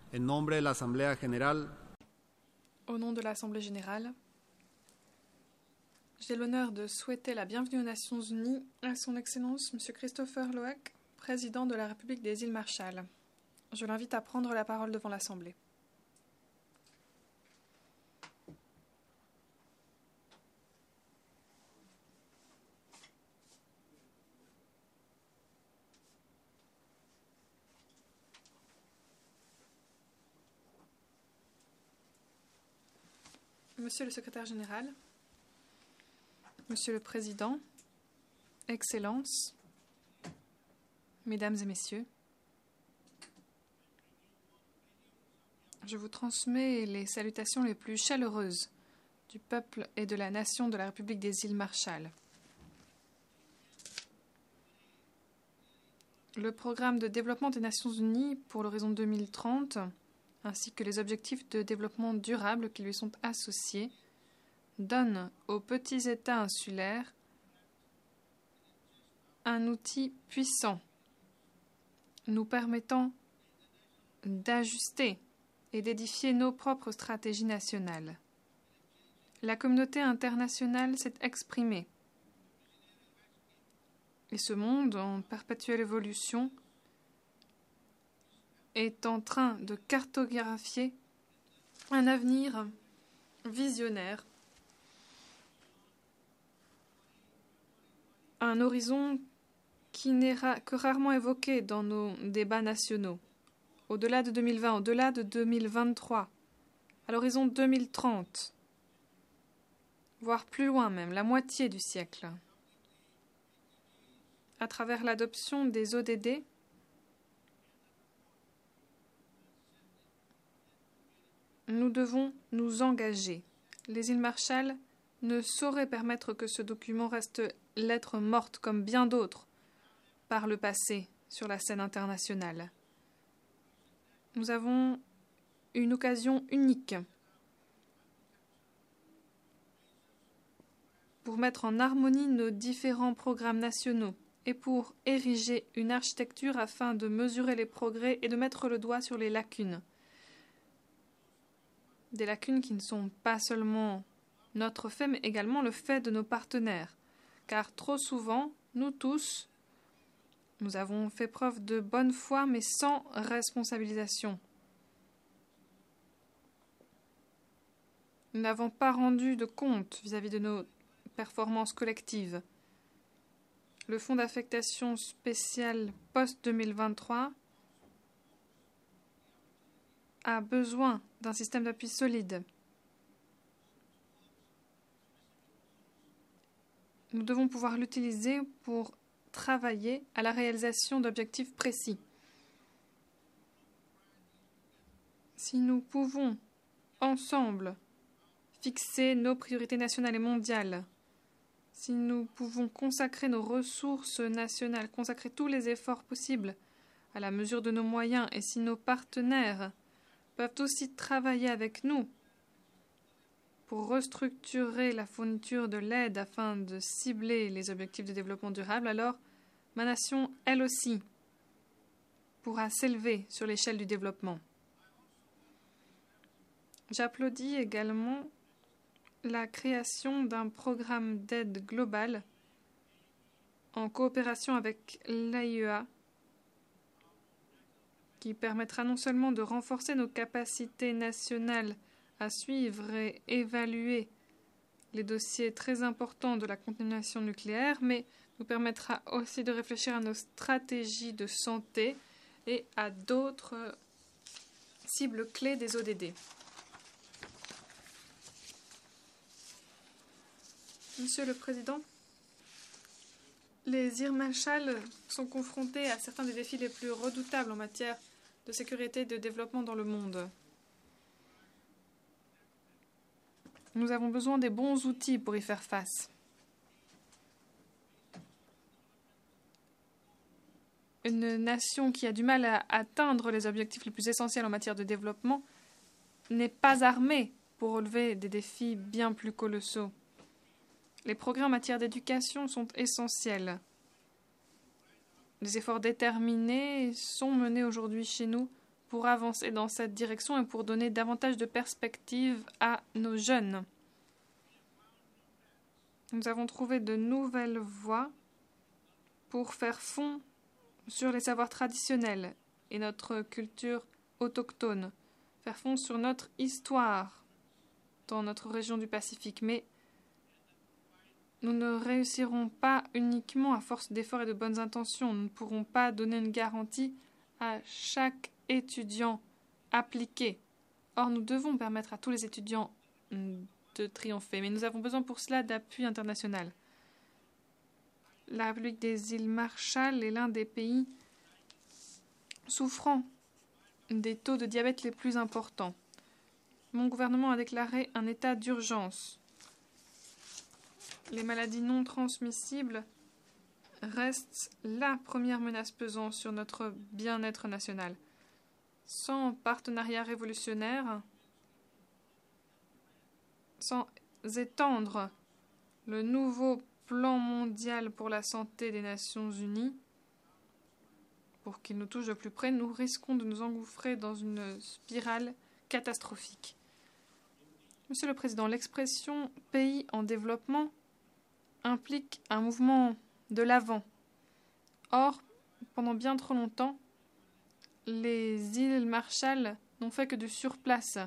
En nombre de la Asamblea General, Au nom de l'Assemblée générale, j'ai l'honneur de souhaiter la bienvenue aux Nations Unies à Son Excellence M. Christopher Loak, président de la République des îles Marshall. Je l'invite à prendre la parole devant l'Assemblée. Monsieur le secrétaire général, Monsieur le Président, Excellences, Mesdames et Messieurs, je vous transmets les salutations les plus chaleureuses du peuple et de la nation de la République des îles Marshall. Le programme de développement des Nations Unies pour l'horizon 2030, ainsi que les objectifs de développement durable qui lui sont associés, donne aux petits États insulaires un outil puissant, nous permettant d'ajuster et d'édifier nos propres stratégies nationales. La communauté internationale s'est exprimée. Et ce monde, en perpétuelle évolution, est en train de cartographier un avenir visionnaire, un horizon qui n'est que rarement évoqué dans nos débats nationaux. Au-delà de 2020, au-delà de 2023, à l'horizon 2030, voire plus loin même, la moitié du siècle. À travers l'adoption des ODD, nous devons nous engager. Les îles Marshall ne sauraient permettre que ce document reste lettre morte comme bien d'autres par le passé sur la scène internationale. Nous avons une occasion unique pour mettre en harmonie nos différents programmes nationaux et pour ériger une architecture afin de mesurer les progrès et de mettre le doigt sur les lacunes. Des lacunes qui ne sont pas seulement notre fait, mais également le fait de nos partenaires. Car trop souvent, nous tous, nous avons fait preuve de bonne foi, mais sans responsabilisation. Nous n'avons pas rendu de compte vis-à-vis de nos performances collectives. Le fonds d'affectation spéciale post-2023 a besoin d'un système d'appui solide. Nous devons pouvoir l'utiliser pour travailler à la réalisation d'objectifs précis. Si nous pouvons, ensemble, fixer nos priorités nationales et mondiales, si nous pouvons consacrer nos ressources nationales, consacrer tous les efforts possibles à la mesure de nos moyens, et si nos partenaires peuvent aussi travailler avec nous pour restructurer la fourniture de l'aide afin de cibler les objectifs de développement durable, alors ma nation, elle aussi, pourra s'élever sur l'échelle du développement. J'applaudis également la création d'un programme d'aide globale en coopération avec l'AIEA qui permettra non seulement de renforcer nos capacités nationales à suivre et évaluer les dossiers très importants de la contamination nucléaire, mais nous permettra aussi de réfléchir à nos stratégies de santé et à d'autres cibles clés des ODD. Monsieur le Président, les îles Marshall sont confrontées à certains des défis les plus redoutables en matière de sécurité et de développement dans le monde. Nous avons besoin des bons outils pour y faire face. Une nation qui a du mal à atteindre les objectifs les plus essentiels en matière de développement n'est pas armée pour relever des défis bien plus colossaux. Les progrès en matière d'éducation sont essentiels. Des efforts déterminés sont menés aujourd'hui chez nous pour avancer dans cette direction et pour donner davantage de perspectives à nos jeunes. Nous avons trouvé de nouvelles voies pour faire fond sur les savoirs traditionnels et notre culture autochtone, faire fond sur notre histoire dans notre région du Pacifique. Mais nous ne réussirons pas uniquement à force d'efforts et de bonnes intentions. Nous ne pourrons pas donner une garantie à chaque étudiant appliqué. Or, nous devons permettre à tous les étudiants de triompher, mais nous avons besoin pour cela d'appui international. La République des îles Marshall est l'un des pays souffrant des taux de diabète les plus importants. Mon gouvernement a déclaré un état d'urgence. Les maladies non transmissibles restent la première menace pesant sur notre bien-être national. Sans partenariat révolutionnaire, sans étendre le nouveau plan mondial pour la santé des Nations Unies, pour qu'il nous touche de plus près, nous risquons de nous engouffrer dans une spirale catastrophique. Monsieur le Président, l'expression « pays en développement » implique un mouvement de l'avant. Or, pendant bien trop longtemps, les îles Marshall n'ont fait que du surplace.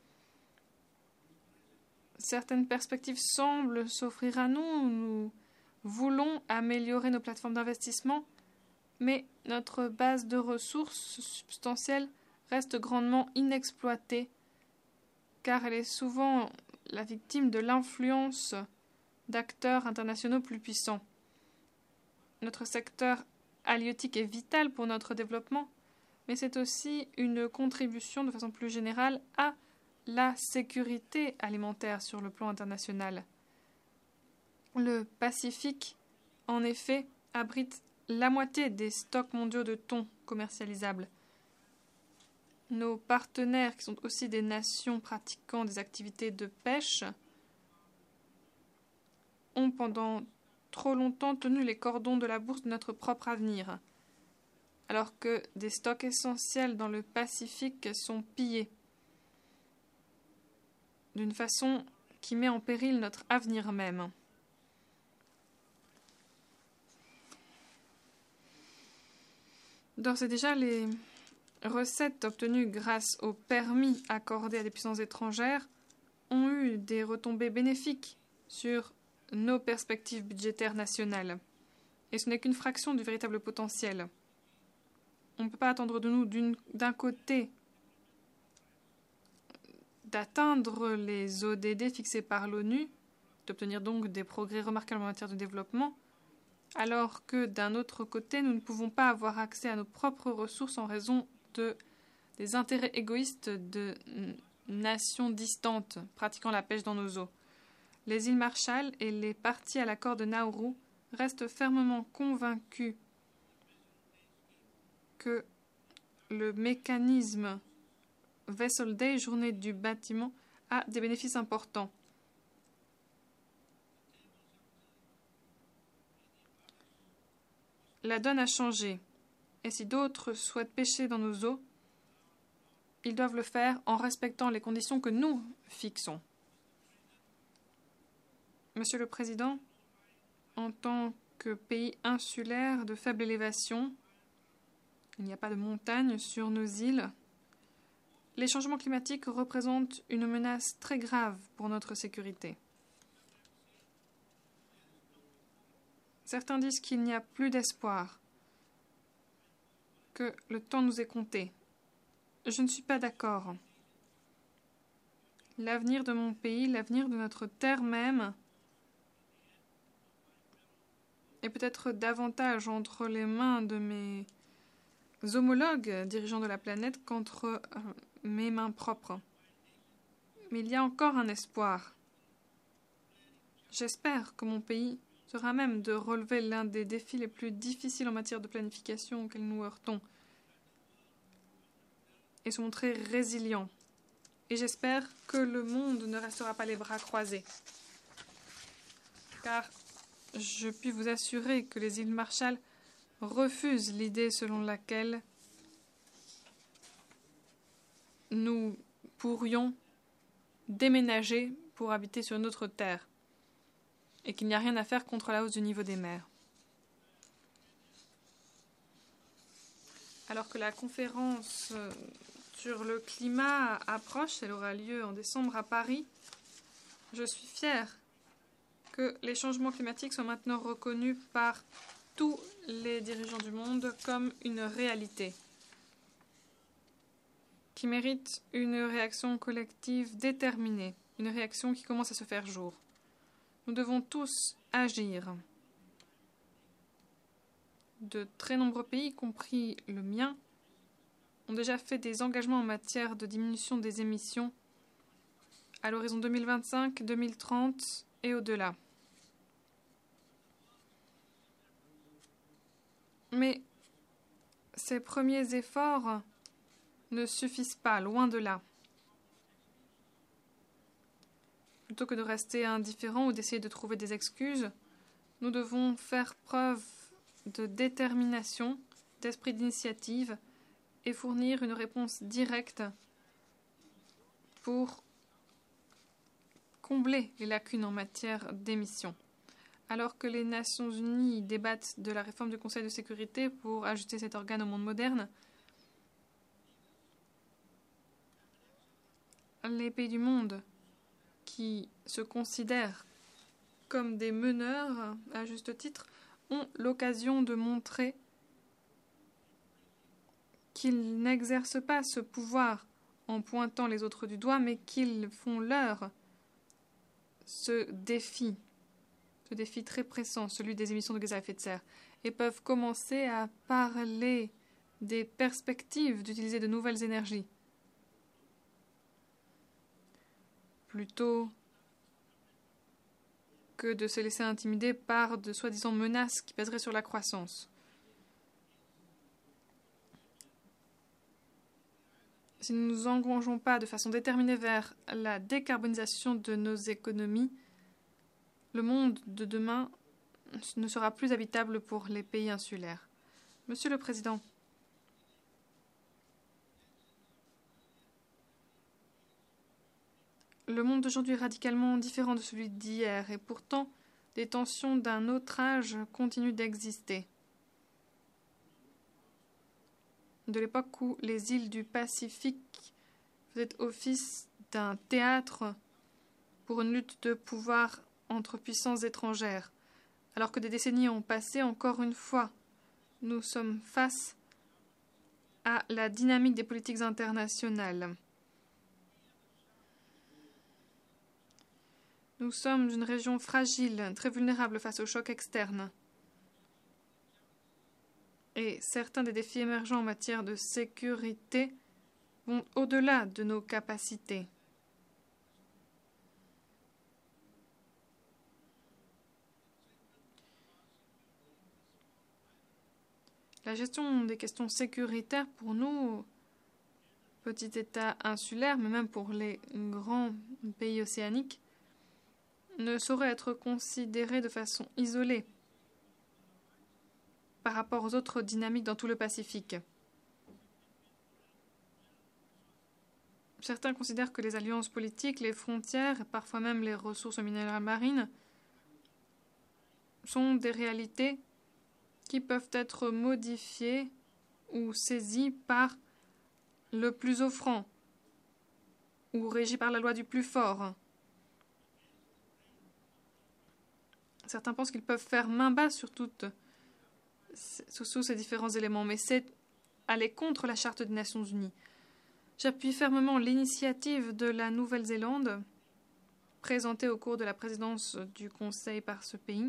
Certaines perspectives semblent s'offrir à nous. Nous voulons améliorer nos plateformes d'investissement, mais notre base de ressources substantielles reste grandement inexploitée, car elle est souvent la victime de l'influence d'acteurs internationaux plus puissants. Notre secteur halieutique est vital pour notre développement, mais c'est aussi une contribution de façon plus générale à la sécurité alimentaire sur le plan international. Le Pacifique, en effet, abrite la moitié des stocks mondiaux de thon commercialisables. Nos partenaires, qui sont aussi des nations pratiquant des activités de pêche, ont pendant trop longtemps tenu les cordons de la bourse de notre propre avenir, alors que des stocks essentiels dans le Pacifique sont pillés d'une façon qui met en péril notre avenir même. D'ores et déjà, les recettes obtenues grâce aux permis accordés à des puissances étrangères ont eu des retombées bénéfiques sur nos perspectives budgétaires nationales. Et ce n'est qu'une fraction du véritable potentiel. On ne peut pas attendre de nous, d'un côté, d'atteindre les ODD fixés par l'ONU, d'obtenir donc des progrès remarquables en matière de développement, alors que d'un autre côté, nous ne pouvons pas avoir accès à nos propres ressources en raison des intérêts égoïstes de nations distantes pratiquant la pêche dans nos eaux. Les îles Marshall et les parties à l'accord de Nauru restent fermement convaincus que le mécanisme Vessel Day, journée du bâtiment, a des bénéfices importants. La donne a changé, et si d'autres souhaitent pêcher dans nos eaux, ils doivent le faire en respectant les conditions que nous fixons. Monsieur le Président, en tant que pays insulaire de faible élévation, il n'y a pas de montagne sur nos îles, les changements climatiques représentent une menace très grave pour notre sécurité. Certains disent qu'il n'y a plus d'espoir, que le temps nous est compté. Je ne suis pas d'accord. L'avenir de mon pays, l'avenir de notre terre même, est peut-être davantage entre les mains de mes homologues dirigeants de la planète qu'entre mes mains propres. Mais il y a encore un espoir. J'espère que mon pays sera à même de relever l'un des défis les plus difficiles en matière de planification auxquels nous heurtons et se montrer résilient. Et j'espère que le monde ne restera pas les bras croisés. Car je puis vous assurer que les îles Marshall refusent l'idée selon laquelle nous pourrions déménager pour habiter sur notre terre et qu'il n'y a rien à faire contre la hausse du niveau des mers. Alors que la conférence sur le climat approche, elle aura lieu en décembre à Paris, je suis fière que les changements climatiques soient maintenant reconnus par tous les dirigeants du monde comme une réalité qui mérite une réaction collective déterminée, une réaction qui commence à se faire jour. Nous devons tous agir. De très nombreux pays, y compris le mien, ont déjà fait des engagements en matière de diminution des émissions à l'horizon 2025, 2030 et au-delà. Mais ces premiers efforts ne suffisent pas, loin de là. Plutôt que de rester indifférents ou d'essayer de trouver des excuses, nous devons faire preuve de détermination, d'esprit d'initiative et fournir une réponse directe pour combler les lacunes en matière d'émissions. Alors que les Nations Unies débattent de la réforme du Conseil de sécurité pour ajuster cet organe au monde moderne, les pays du monde qui se considèrent comme des meneurs, à juste titre, ont l'occasion de montrer qu'ils n'exercent pas ce pouvoir en pointant les autres du doigt, mais qu'ils font leur ce défi très pressant, celui des émissions de gaz à effet de serre, et peuvent commencer à parler des perspectives d'utiliser de nouvelles énergies, plutôt que de se laisser intimider par de soi-disant menaces qui pèseraient sur la croissance. Si nous ne nous engageons pas de façon déterminée vers la décarbonisation de nos économies, le monde de demain ne sera plus habitable pour les pays insulaires. Monsieur le Président, le monde d'aujourd'hui est radicalement différent de celui d'hier et pourtant des tensions d'un autre âge continuent d'exister. De l'époque où les îles du Pacifique faisaient office d'un théâtre pour une lutte de pouvoir entre puissances étrangères. Alors que des décennies ont passé, encore une fois, nous sommes face à la dynamique des politiques internationales. Nous sommes une région fragile, très vulnérable face aux chocs externes. Et certains des défis émergents en matière de sécurité vont au-delà de nos capacités. La gestion des questions sécuritaires pour nous, petit État insulaire, mais même pour les grands pays océaniques, ne saurait être considérée de façon isolée par rapport aux autres dynamiques dans tout le Pacifique. Certains considèrent que les alliances politiques, les frontières et parfois même les ressources minérales marines sont des réalités qui peuvent être modifiées ou saisies par le plus offrant ou régies par la loi du plus fort. Certains pensent qu'ils peuvent faire main basse sur sous ces différents éléments, mais c'est aller contre la Charte des Nations Unies. J'appuie fermement l'initiative de la Nouvelle-Zélande, présentée au cours de la présidence du Conseil par ce pays,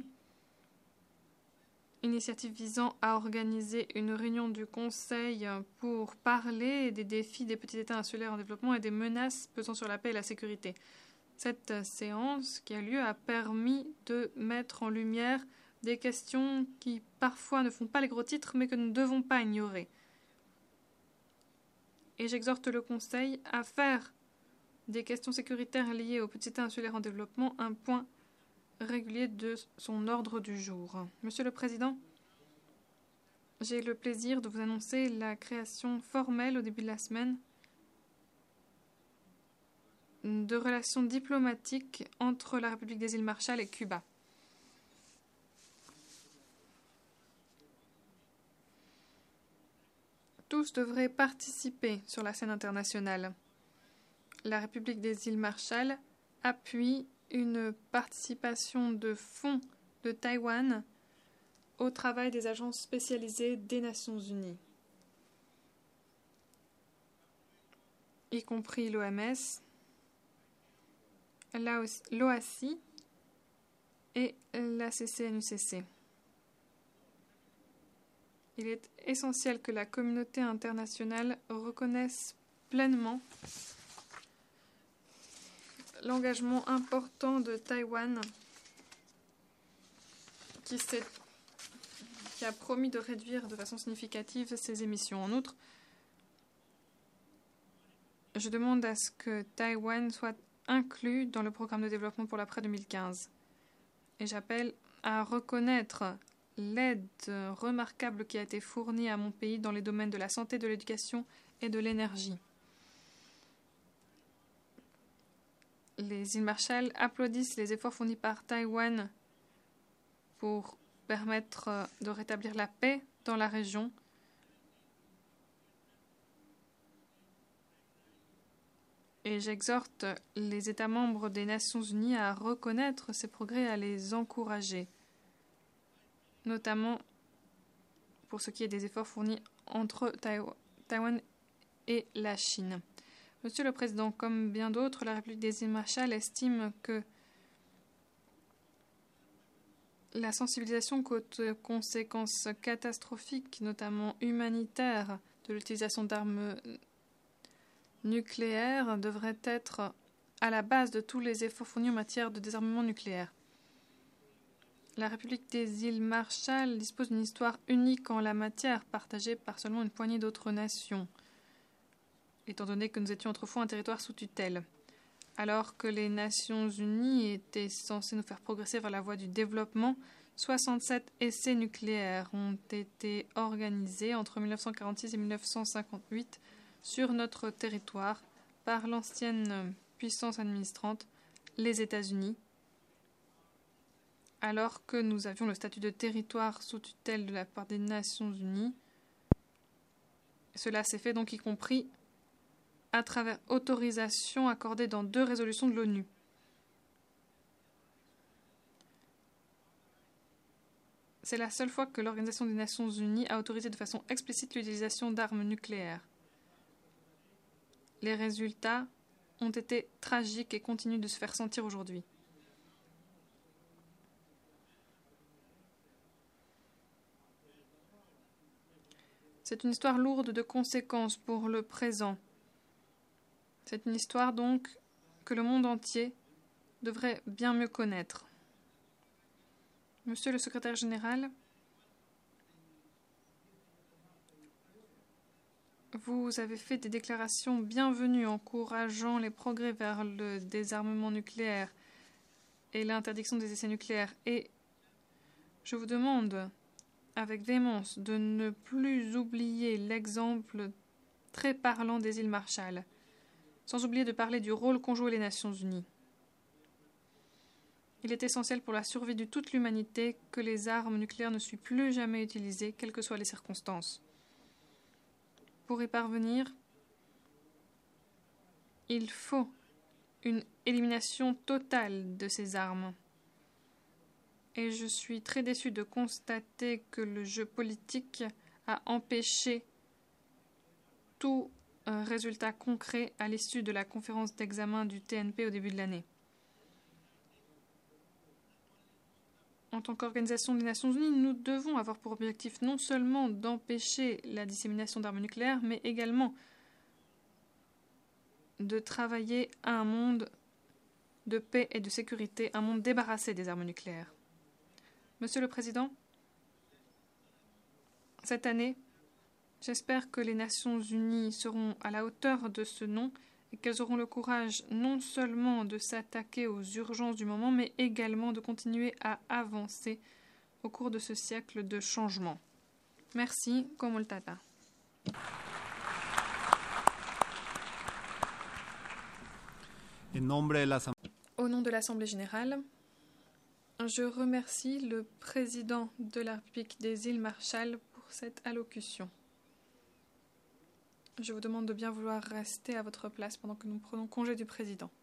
initiative visant à organiser une réunion du Conseil pour parler des défis des petits États insulaires en développement et des menaces pesant sur la paix et la sécurité. Cette séance qui a lieu a permis de mettre en lumière des questions qui parfois ne font pas les gros titres, mais que nous ne devons pas ignorer. Et j'exhorte le Conseil à faire des questions sécuritaires liées aux petits États insulaires en développement un point régulier de son ordre du jour. Monsieur le Président, j'ai le plaisir de vous annoncer la création formelle au début de la semaine de relations diplomatiques entre la République des îles Marshall et Cuba. Tous devraient participer sur la scène internationale. La République des îles Marshall appuie une participation de fonds de Taïwan au travail des agences spécialisées des Nations Unies, y compris l'OMS, l'OACI et la CCNUCC. Il est essentiel que la communauté internationale reconnaisse pleinement l'engagement important de Taïwan qui a promis de réduire de façon significative ses émissions. En outre, je demande à ce que Taïwan soit inclus dans le programme de développement pour l'après 2015. Et j'appelle à reconnaître l'aide remarquable qui a été fournie à mon pays dans les domaines de la santé, de l'éducation et de l'énergie. Les îles Marshall applaudissent les efforts fournis par Taïwan pour permettre de rétablir la paix dans la région. Et j'exhorte les États membres des Nations Unies à reconnaître ces progrès et à les encourager, notamment pour ce qui est des efforts fournis entre Taïwan et la Chine. Monsieur le Président, comme bien d'autres, la République des îles Marshall estime que la sensibilisation quant aux conséquences catastrophiques, notamment humanitaires, de l'utilisation d'armes nucléaires devrait être à la base de tous les efforts fournis en matière de désarmement nucléaire. La République des îles Marshall dispose d'une histoire unique en la matière, partagée par seulement une poignée d'autres nations, étant donné que nous étions autrefois un territoire sous tutelle. Alors que les Nations Unies étaient censées nous faire progresser vers la voie du développement, 67 essais nucléaires ont été organisés entre 1946 et 1958 sur notre territoire par l'ancienne puissance administrante, les États-Unis, alors que nous avions le statut de territoire sous tutelle de la part des Nations Unies. Cela s'est fait donc y compris à travers autorisation accordée dans 2 résolutions de l'ONU. C'est la seule fois que l'Organisation des Nations Unies a autorisé de façon explicite l'utilisation d'armes nucléaires. Les résultats ont été tragiques et continuent de se faire sentir aujourd'hui. C'est une histoire lourde de conséquences pour le présent. C'est une histoire donc que le monde entier devrait bien mieux connaître. Monsieur le secrétaire général, vous avez fait des déclarations bienvenues encourageant les progrès vers le désarmement nucléaire et l'interdiction des essais nucléaires. Et je vous demande avec véhémence de ne plus oublier l'exemple très parlant des îles Marshall, sans oublier de parler du rôle qu'ont joué les Nations Unies. Il est essentiel pour la survie de toute l'humanité que les armes nucléaires ne soient plus jamais utilisées, quelles que soient les circonstances. Pour y parvenir, il faut une élimination totale de ces armes. Et je suis très déçue de constater que le jeu politique a empêché tout résultat concret à l'issue de la conférence d'examen du TNP au début de l'année. En tant qu'organisation des Nations Unies, nous devons avoir pour objectif non seulement d'empêcher la dissémination d'armes nucléaires, mais également de travailler à un monde de paix et de sécurité, un monde débarrassé des armes nucléaires. Monsieur le Président, cette année, j'espère que les Nations Unies seront à la hauteur de ce nom et qu'elles auront le courage non seulement de s'attaquer aux urgences du moment, mais également de continuer à avancer au cours de ce siècle de changement. Merci, Komoltata. En nombre de la Au nom de l'Assemblée générale, je remercie le président de la République des îles Marshall pour cette allocution. Je vous demande de bien vouloir rester à votre place pendant que nous prenons congé du président.